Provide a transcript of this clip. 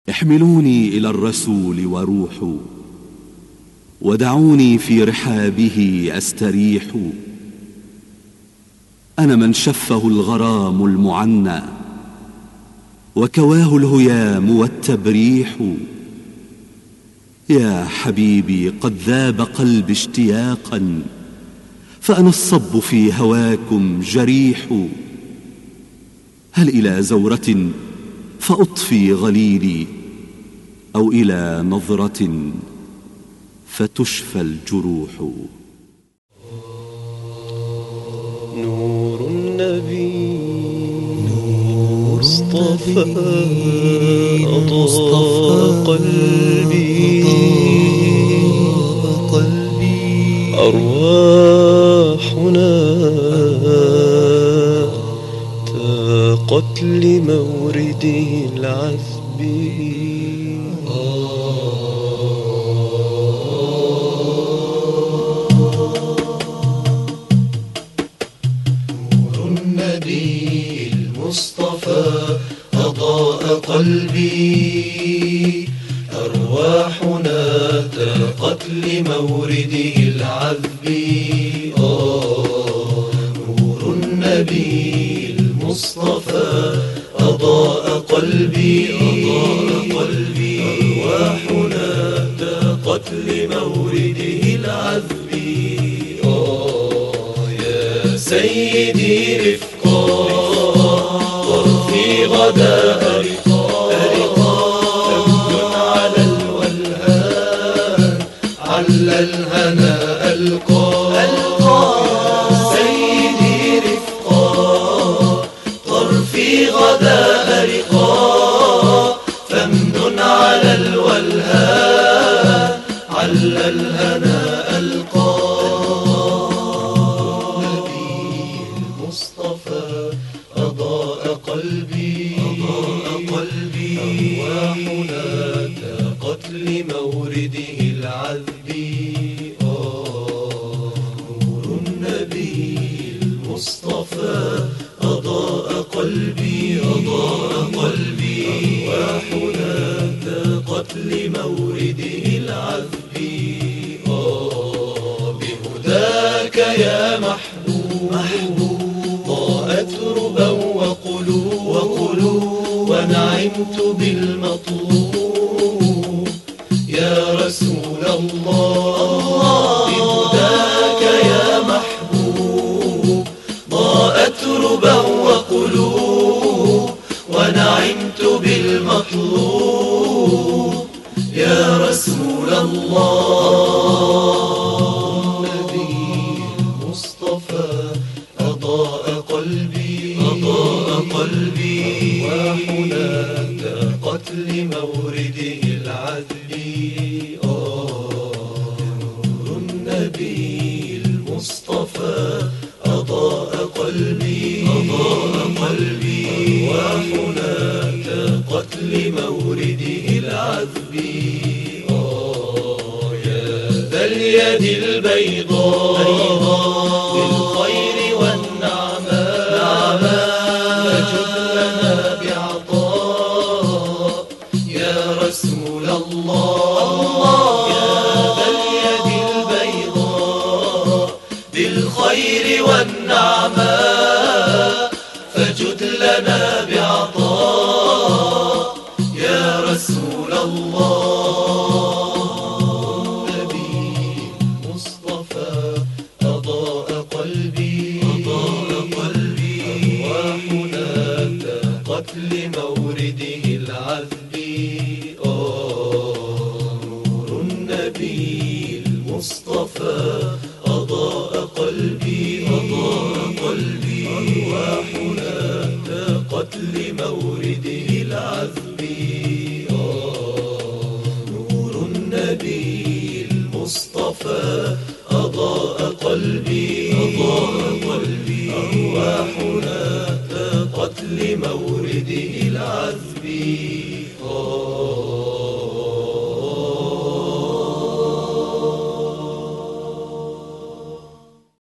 احملوني إلى الرسول وروحوا، ودعوني في رحابه أستريح. أنا من شفه الغرام المعنى، وكواه الهيام والتبريح. يا حبيبي قد ذاب قلبي اشتياقا، فأنا الصب في هواكم جريح. هل إلى زورة فأطفي غليلي، أو إلى نظرة فتشفى الجروح؟ نور النبي مصطفى أضاء قلبي، أرواحنا تاقت لمورده العذب. النبي المصطفى أضاء قلبي، أرواحنا تاقت لمورده العذب. نور النبي المصطفى أضاء قلبي، أرواحنا تاقت لمورده العذب. يا سيدي رفقا طرفي غدا أرقا، أمن على الولهان عل الهنا ألقى. سيدي رفقا طرفي غدا أرقا، فمن على الولهان عل الهنا ألقى. المصطفى أضاء قلبي، أرواحنا تاقت لمورده العذب. نور النبي المصطفى أضاء قلبي، أرواحنا تاقت لمورده العذب. بهداك يا محبوب ضاءت ربا وقلوب، ونعمت بالمطلوب يا رسول الله. بهداك يا محبوب ضاءت ربا وقلوب، ونعمت بالمطلوب يا رسول الله. أضاء قلبي، أرواحنا تاقت لمورده العذب. نور النبي المصطفى أضاء قلبي، أرواحنا تاقت لمورده العذب. يا ذا اليد البيضاء بالخير والنعماء، فجد لنا بعطاء يا رسول الله. يا ذا اليد البيضاء بالخير والنعماء، فجد لنا بعطاء يا رسول الله. أضاء قلبي، أرواحنا تاقت لمورده العذب. نور النبي المصطفى أضاء قلبي، أرواحنا تاقت لمورده العذب. نور النبي المصطفى أضاء قلبي، أرواحنا